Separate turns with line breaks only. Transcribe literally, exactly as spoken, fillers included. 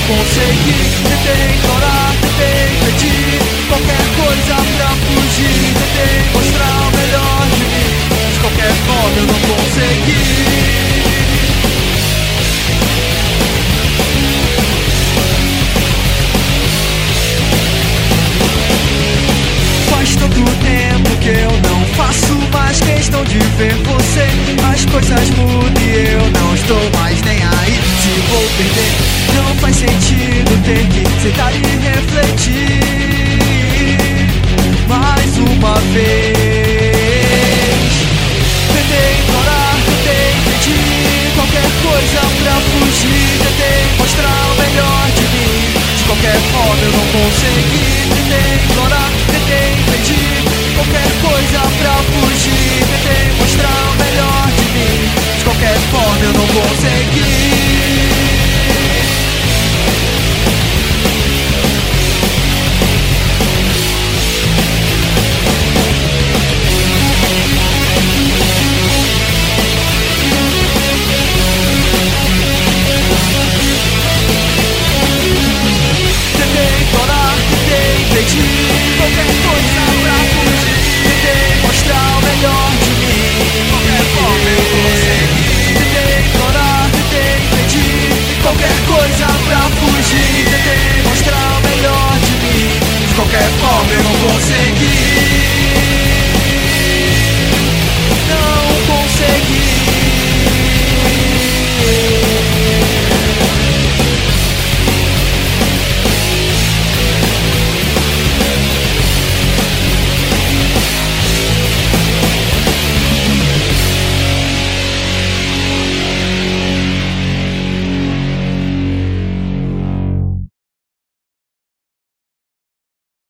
consegui. Tentei ignorar, tentei pedir qualquer coisa pra fugir. Tentei mostrar o melhor de mim, de qualquer forma eu não consegui. Faz tanto tempo que eu não faço mais questão de ver você. As coisas mudam e eu não estou mais nem aí se vou perder. Não faz sentido ter que sentar e refletir mais uma vez. Tentei ignorar, tentei pedir qualquer coisa pra fugir. Tentei mostrar o melhor de mim, de qualquer forma eu não consegui. Tentei ignorar, tentei pedir qualquer coisa pra fugir. Tentei mostrar o melhor de mim, de qualquer forma eu não consegui. Qualquer coisa pra fugir. Tentei mostrar o melhor de mim, de qualquer forma eu consegui. Tentei ignorar, tentei pedir qualquer coisa pra fugir. Tentei mostrar o melhor de mim, de qualquer forma eu não consegui.